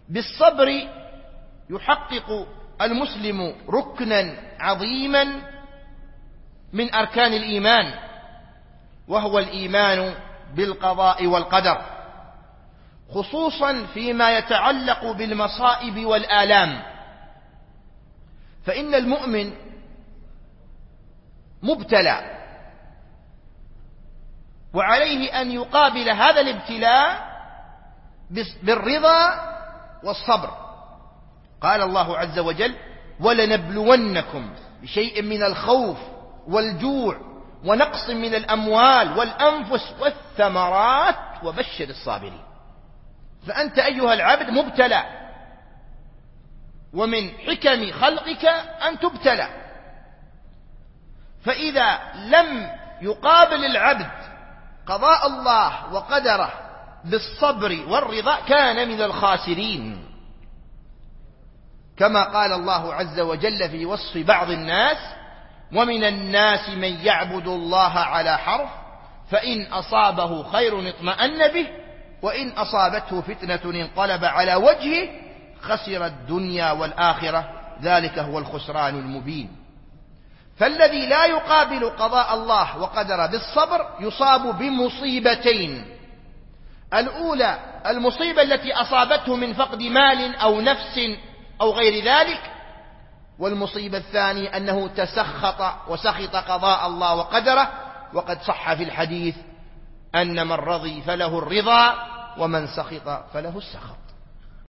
بالصبر يحقق المسلم ركنا عظيما من أركان الإيمان، وهو الإيمان بالقضاء والقدر، خصوصا فيما يتعلق بالمصائب والآلام. فإن المؤمن مبتلى، وعليه أن يقابل هذا الابتلاء بالرضا والصبر. قال الله عز وجل: ولنبلونكم بشيء من الخوف والجوع ونقص من الأموال والأنفس والثمرات وبشر الصابرين. فأنت أيها العبد مبتلى، ومن حكم خلقك أن تبتلى. فإذا لم يقابل العبد قضاء الله وقدره بالصبر والرضا كان من الخاسرين، كما قال الله عز وجل في وصف بعض الناس: ومن الناس من يعبد الله على حرف فإن أصابه خير اطمأن به وإن أصابته فتنة انقلب على وجهه خسر الدنيا والآخرة ذلك هو الخسران المبين. فالذي لا يقابل قضاء الله وقدره بالصبر يصاب بمصيبتين: الأولى المصيبة التي أصابته من فقد مال أو نفس أو غير ذلك، والمصيبة الثانية أنه وسخط قضاء الله وقدره. وقد صح في الحديث أن من رضي فله الرضا ومن سخط فله السخط.